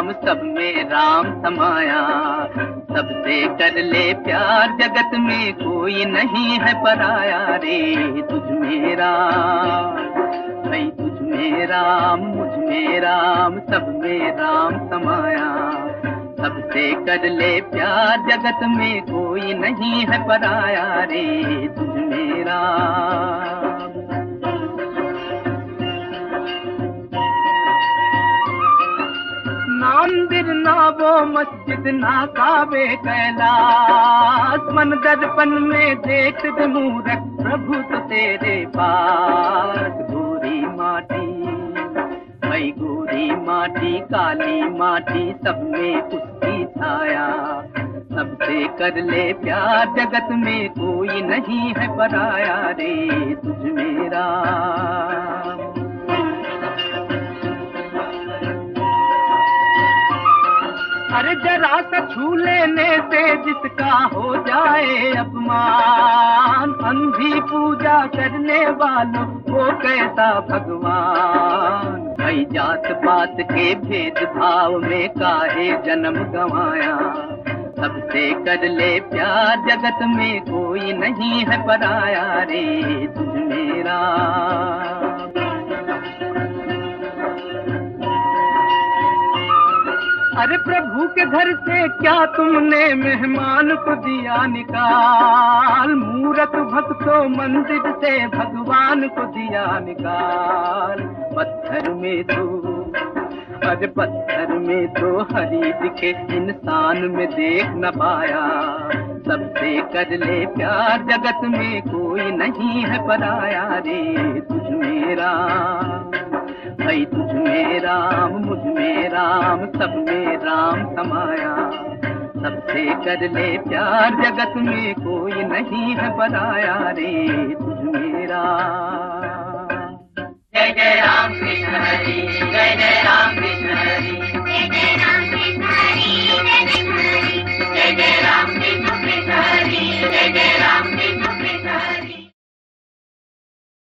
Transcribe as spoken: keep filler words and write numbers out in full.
राम सब में राम समाया। सबसे कर ले प्यार जगत में कोई नहीं है पराया रे। तुझ में राम भाई तुझ में राम मुझ में राम सब में राम समाया। सबसे कर ले प्यार जगत में कोई नहीं है पराया रे। तुझ में राम। ना मंदिर ना वो मस्जिद ना काबे कैलाश, मन दर्पण में देख दे मूरख प्रभु तो तेरे पास। गोरी माटी भाई गोरी माटी काली माटी सब में उसकी छाया। सबसे कर ले प्यार जगत में कोई नहीं है पराया रे। तुझ मेरा अरे जरा सा छू लेने से जिसका हो जाए अपमान, अंधी पूजा करने वालों वो कैसा भगवान। भाई जात पात के भेदभाव में काहे जन्म गंवाया। सबसे कर ले प्यार जगत में कोई नहीं है पराया रे। तुझ मेरा अरे प्रभु के घर से क्या तुमने मेहमान को दिया निकाल। मूरख भक्तों मंदिर से भगवान को दिया निकाल। पत्थर में तो अरे पत्थर में तो हरी दिखे इंसान में देख न पाया। सबसे कर ले प्यार जगत में कोई नहीं है पराया रे। तुझ मेरा भाई तुझ में राम मुझ में राम सब में राम समाया। सबसे कर ले प्यार जगत में कोई नहीं है पराया रे। तुझ मेरा जय जय राम कृष्ण हरि जय जय राम कृष्ण